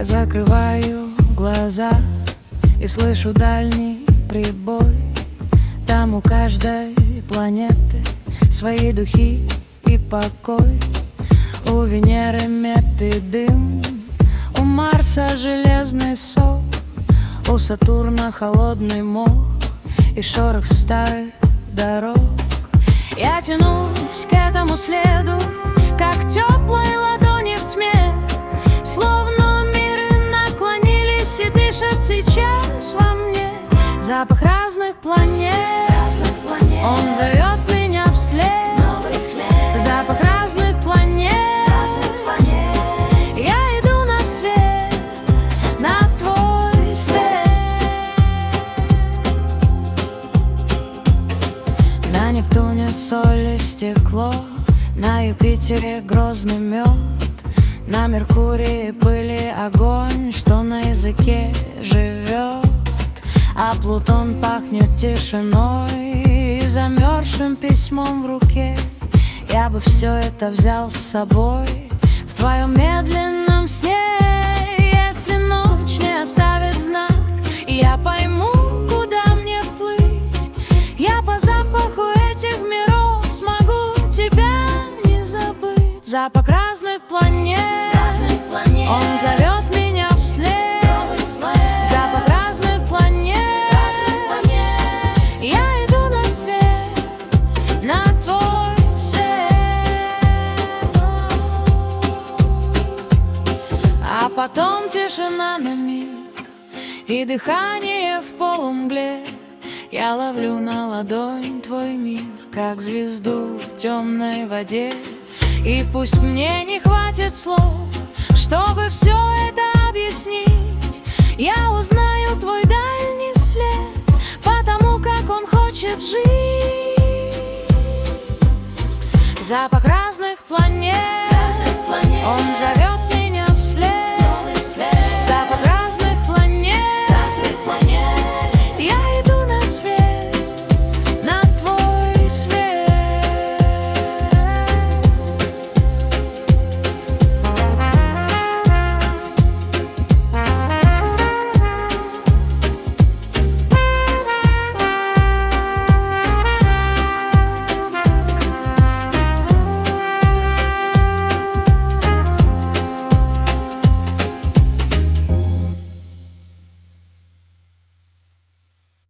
закрываю глаза и слышу дальний прибой. Там у каждой планеты свои духи и покой. У Венеры мед и дым, у Марса железный сок, у Сатурна холодный мох и шорох старых дорог. Я тянусь к этому следу, как теплой ладони в тьме, словно миры наклонились и дышат сейчас во мне. Запах разных планет, он зовет меня вслед. Запах разных планет, я иду на свет, на твой свет. На Нептуне соль и стекло, на Юпитере грозный мед, на Меркурии пыли огонь, что на языке живет. А Плутон пахнет тишиной и замерзшим письмом в руке. Я бы все это взял с собой в твоем медленном сне. Если ночь не оставит знак, я пойму, куда мне плыть. Я по запаху этих миров смогу тебя не забыть. Запах разных планет, он зовет меня вслед. Запах разных планет, я иду на свет, на твой свет. А потом тишина на миг и дыхание в полумгле. Я ловлю на ладонь твой мир, как звезду в темной воде. И пусть мне не хватит слов, чтобы все это объяснить, я узнаю твой дальний след, потому как он хочет жить. Запах разных планет, он зовет